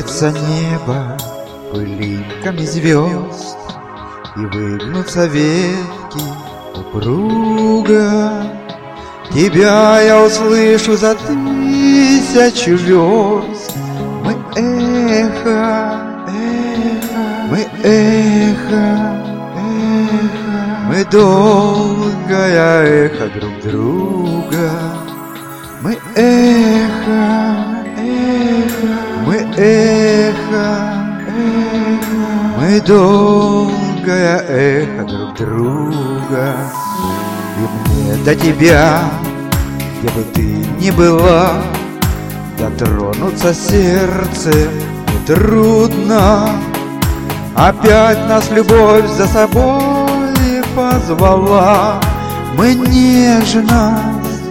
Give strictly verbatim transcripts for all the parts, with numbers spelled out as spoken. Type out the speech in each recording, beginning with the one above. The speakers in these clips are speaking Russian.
Покроется небо пылинками звезд, и выгнутся ветки упруго. Тебя я услышу за тысячу верст. Мы эхо, эхо, мы эхо, эхо, мы долгое эхо друг друга. Мы эхо, эхо, мы эхо, эхо, мы долгое эхо друг друга. И мне до тебя, где бы ты ни была, дотронуться сердцем нетрудно. Опять нас любовь за собой позвала. Мы нежно,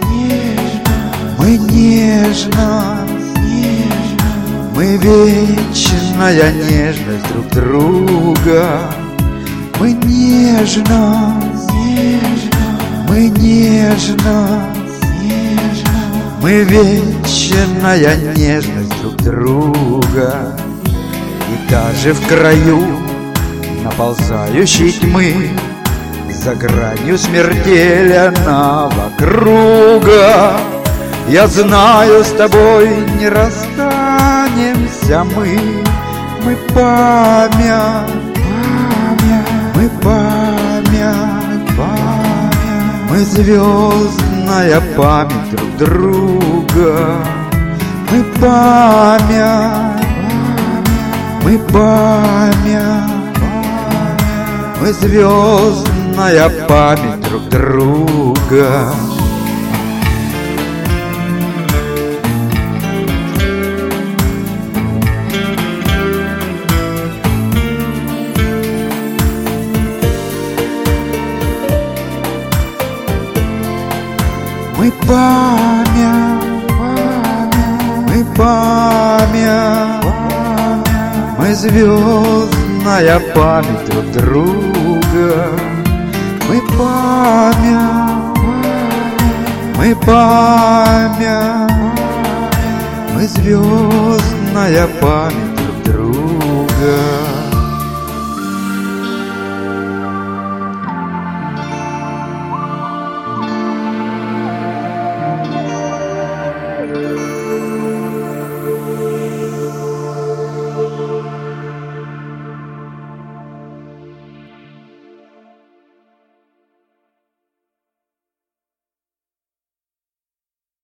мы нежно, мы вечная нежность друг друга. Мы нежно, мы нежно, мы вечная нежность друг друга. И даже в краю наползающей тьмы, за гранью смертельного круга, я знаю, с тобой не расстанемся мы. Мы память, мы память, память, мы звездная память друг друга. Мы память, мы память, мы звездная память друг друга. Мы память, мы память, мы звездная память друг друга. Мы память, мы память, мы звездная память друг друга.